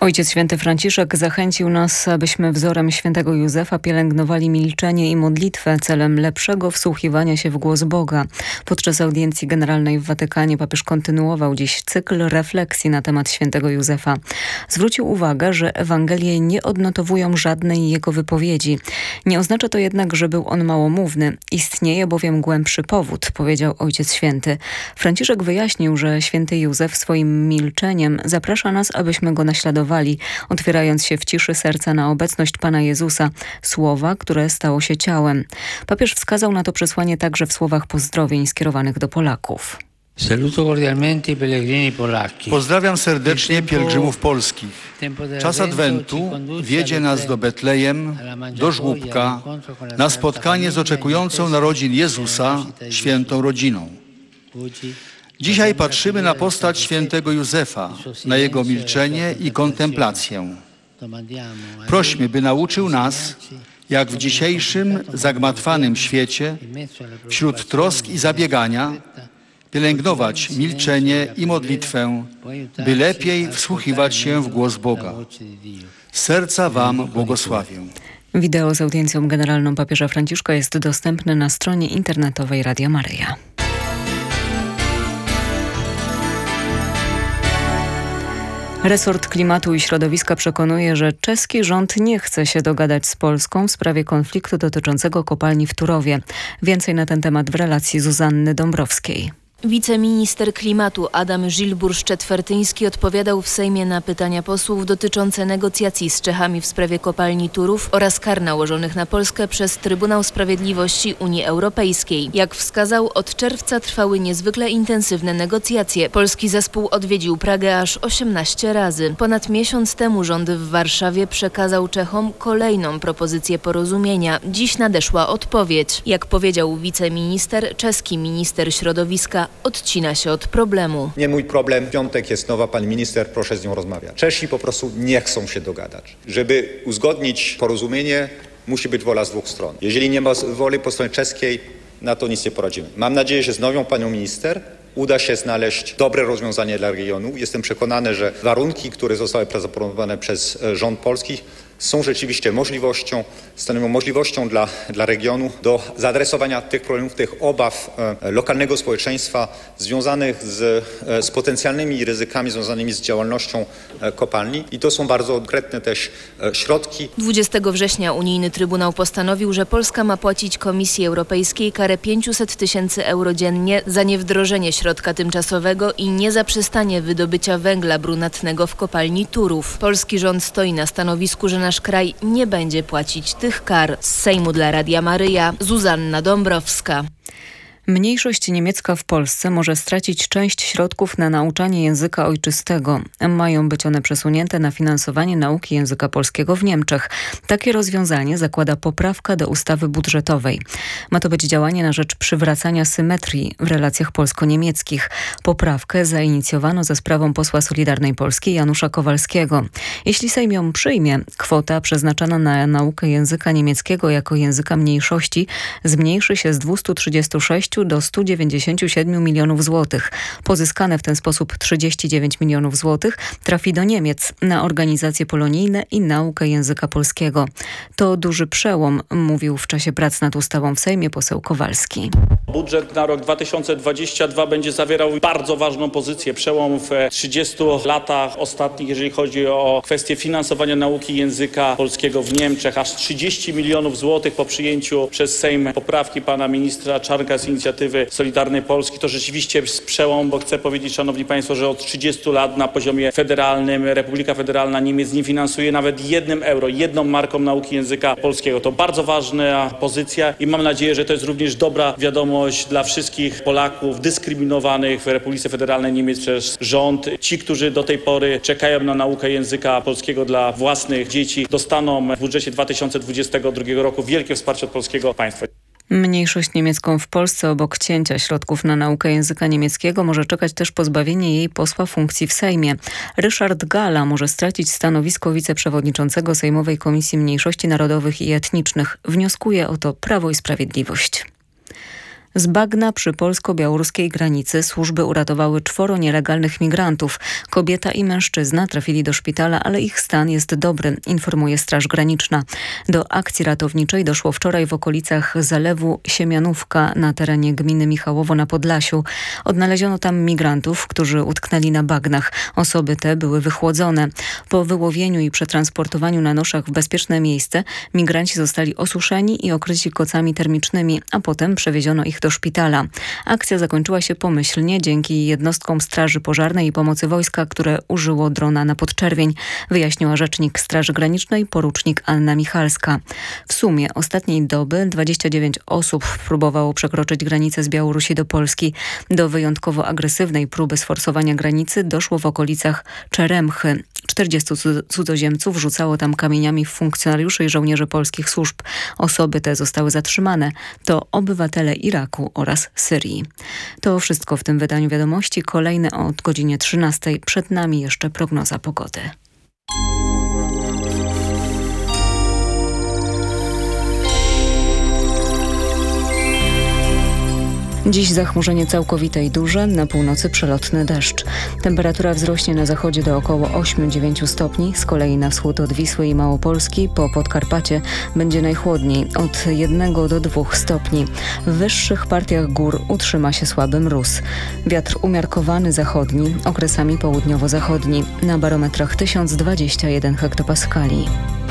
Ojciec Święty Franciszek zachęcił nas, abyśmy wzorem świętego Józefa pielęgnowali milczenie i modlitwę celem lepszego wsłuchiwania się w głos Boga. Podczas audiencji generalnej w Watykanie papież kontynuował dziś cykl refleksji na temat świętego Józefa. Zwrócił uwagę, że Ewangelie nie odnotowują żadnej jego wypowiedzi. Nie oznacza to jednak, że był on małomówny. Istnieje bowiem głębszy powód, powiedział Ojciec Święty. Franciszek wyjaśnił, że święty Józef swoim milczeniem zaprasza nas, abyśmy go naśladowali, otwierając się w ciszy serca na obecność Pana Jezusa, słowa, które stało się ciałem. Papież wskazał na to przesłanie także w słowach pozdrowień skierowanych do Polaków. Pozdrawiam serdecznie pielgrzymów polskich. Czas Adwentu wiedzie nas do Betlejem, do żłóbka, na spotkanie z oczekującą narodzin Jezusa, świętą rodziną. Dzisiaj patrzymy na postać świętego Józefa, na jego milczenie i kontemplację. Prośmy, by nauczył nas, jak w dzisiejszym zagmatwanym świecie, wśród trosk i zabiegania, pielęgnować milczenie i modlitwę, by lepiej wsłuchiwać się w głos Boga. Z serca Wam błogosławię. Wideo z audiencją generalną papieża Franciszka jest dostępne na stronie internetowej Radia Maryja. Resort Klimatu i Środowiska przekonuje, że czeski rząd nie chce się dogadać z Polską w sprawie konfliktu dotyczącego kopalni w Turowie. Więcej na ten temat w relacji Zuzanny Dąbrowskiej. Wiceminister klimatu Adam Żilburz-Czetwertyński odpowiadał w Sejmie na pytania posłów dotyczące negocjacji z Czechami w sprawie kopalni Turów oraz kar nałożonych na Polskę przez Trybunał Sprawiedliwości Unii Europejskiej. Jak wskazał, od czerwca trwały niezwykle intensywne negocjacje. Polski zespół odwiedził Pragę aż 18 razy. Ponad miesiąc temu rząd w Warszawie przekazał Czechom kolejną propozycję porozumienia. Dziś nadeszła odpowiedź. Jak powiedział wiceminister, czeski minister środowiska odcina się od problemu. Nie mój problem. W piątek jest nowa pani minister, proszę z nią rozmawiać. Czesi po prostu nie chcą się dogadać. Żeby uzgodnić porozumienie, musi być wola z dwóch stron. Jeżeli nie ma woli po stronie czeskiej, na to nic nie poradzimy. Mam nadzieję, że z nową panią minister uda się znaleźć dobre rozwiązanie dla regionu. Jestem przekonany, że warunki, które zostały zaproponowane przez rząd polski, są rzeczywiście możliwością, stanowią możliwością dla regionu do zaadresowania tych problemów, tych obaw lokalnego społeczeństwa związanych z potencjalnymi ryzykami związanymi z działalnością kopalni i to są bardzo konkretne też środki. 20 września unijny Trybunał postanowił, że Polska ma płacić Komisji Europejskiej karę 500 000 euro dziennie za niewdrożenie środka tymczasowego i niezaprzestanie wydobycia węgla brunatnego w kopalni Turów. Polski rząd stoi na stanowisku, że nasz kraj nie będzie płacić tych kar. Z Sejmu dla Radia Maryja, Zuzanna Dąbrowska. Mniejszość niemiecka w Polsce może stracić część środków na nauczanie języka ojczystego. Mają być one przesunięte na finansowanie nauki języka polskiego w Niemczech. Takie rozwiązanie zakłada poprawka do ustawy budżetowej. Ma to być działanie na rzecz przywracania symetrii w relacjach polsko-niemieckich. Poprawkę zainicjowano za sprawą posła Solidarnej Polski Janusza Kowalskiego. Jeśli Sejm ją przyjmie, kwota przeznaczona na naukę języka niemieckiego jako języka mniejszości zmniejszy się z 236 do 197 milionów złotych. Pozyskane w ten sposób 39 milionów złotych trafi do Niemiec na organizacje polonijne i naukę języka polskiego. To duży przełom, mówił w czasie prac nad ustawą w Sejmie poseł Kowalski. Budżet na rok 2022 będzie zawierał bardzo ważną pozycję, przełom w 30 latach ostatnich, jeżeli chodzi o kwestię finansowania nauki języka polskiego w Niemczech. Aż 30 milionów złotych po przyjęciu przez Sejm poprawki pana ministra Czarnka z inicjatywy Solidarnej Polski. To rzeczywiście jest przełom, bo chcę powiedzieć, szanowni państwo, że od 30 lat na poziomie federalnym Republika Federalna Niemiec nie finansuje nawet 1 euro, 1 marką nauki języka polskiego. To bardzo ważna pozycja i mam nadzieję, że to jest również dobra wiadomość dla wszystkich Polaków dyskryminowanych w Republice Federalnej Niemiec przez rząd. Ci, którzy do tej pory czekają na naukę języka polskiego dla własnych dzieci, dostaną w budżecie 2022 roku wielkie wsparcie od polskiego państwa. Mniejszość niemiecką w Polsce obok cięcia środków na naukę języka niemieckiego może czekać też pozbawienie jej posła funkcji w Sejmie. Ryszard Galla może stracić stanowisko wiceprzewodniczącego Sejmowej Komisji Mniejszości Narodowych i Etnicznych. Wnioskuje o to Prawo i Sprawiedliwość. Z bagna przy polsko-białoruskiej granicy służby uratowały 4 nielegalnych migrantów. Kobieta i mężczyzna trafili do szpitala, ale ich stan jest dobry, informuje Straż Graniczna. Do akcji ratowniczej doszło wczoraj w okolicach zalewu Siemianówka na terenie gminy Michałowo na Podlasiu. Odnaleziono tam migrantów, którzy utknęli na bagnach. Osoby te były wychłodzone. Po wyłowieniu i przetransportowaniu na noszach w bezpieczne miejsce migranci zostali osuszeni i okryci kocami termicznymi, a potem przewieziono ich do szpitala. Akcja zakończyła się pomyślnie dzięki jednostkom Straży Pożarnej i Pomocy Wojska, które użyło drona na podczerwień, wyjaśniła rzecznik Straży Granicznej porucznik Anna Michalska. W sumie ostatniej doby 29 osób próbowało przekroczyć granicę z Białorusi do Polski. Do wyjątkowo agresywnej próby sforsowania granicy doszło w okolicach Czeremchy. 40 cudzoziemców rzucało tam kamieniami w funkcjonariuszy i żołnierzy polskich służb. Osoby te zostały zatrzymane. To obywatele Iraku oraz Syrii. To wszystko w tym wydaniu wiadomości. Kolejne od godzinie 13. Przed nami jeszcze prognoza pogody. Dziś zachmurzenie całkowite i duże, na północy przelotny deszcz. Temperatura wzrośnie na zachodzie do około 8-9 stopni, z kolei na wschód od Wisły i Małopolski po Podkarpacie będzie najchłodniej od 1 do 2 stopni. W wyższych partiach gór utrzyma się słaby mróz. Wiatr umiarkowany zachodni, okresami południowo-zachodni, na barometrach 1021 hektopaskali.